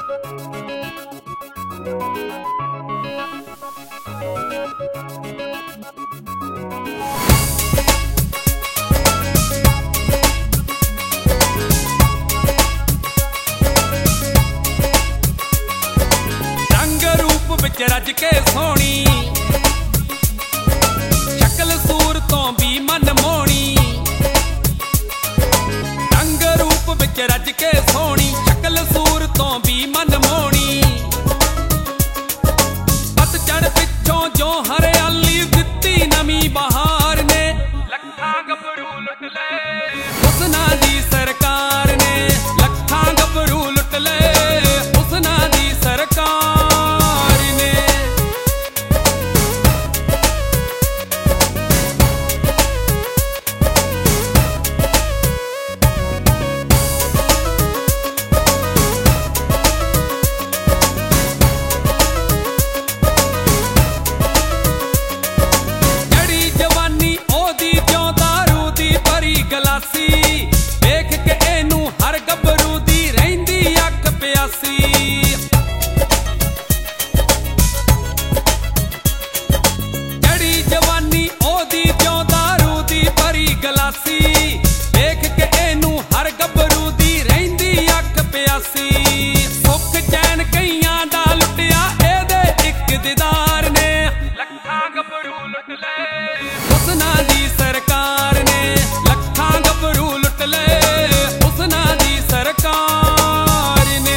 रज के सोनी शक्ल सूर तो भी मन मोनी, रंग रूप विच रज के सोनी शक्ल सूर तो भी मन मोनी। पतझड़ पिछों जो हरियाली दित्ती नवी बहार ने, लखां गभरू लुट ले हुस्ना दी सरकार ने, लखां गभरू लुट ले हुस्ना दी सरकार। देख के एनू हर गभरू दी रहिंदी अख प्यासी, जड़ी जवानी ओदी क्यों दारू दी भरी गलासी। देख के एनू हर गभरू दी रहिंदी अख प्यासी। सुख चैन कईयां दा लुटिया एदे इक दीदार ने, लखां गभरू लुट ले हुस्ना दी सरकार ने, लखां गभरू लुट ले हुस्ना दी सरकार ने।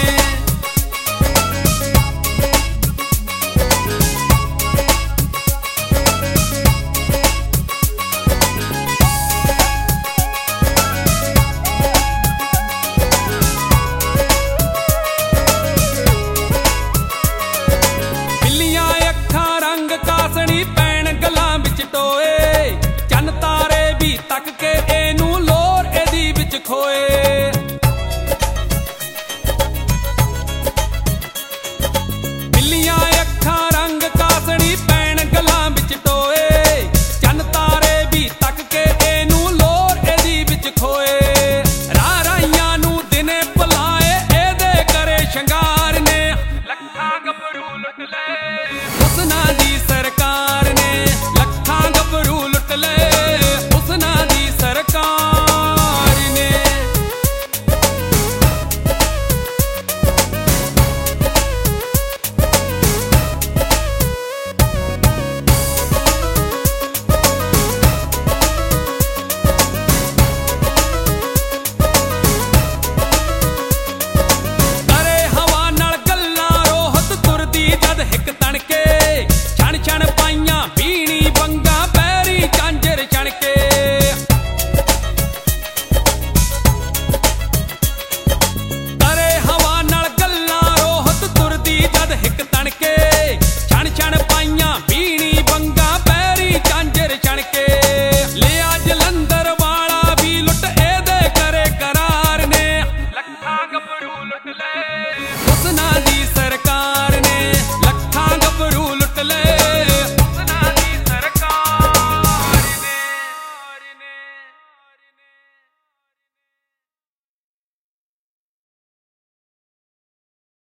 बिल्लियां अखां रंग कासनी पैण गलां विच टोए, चन तारे भी तक के एनू लोर एदी विच खोए।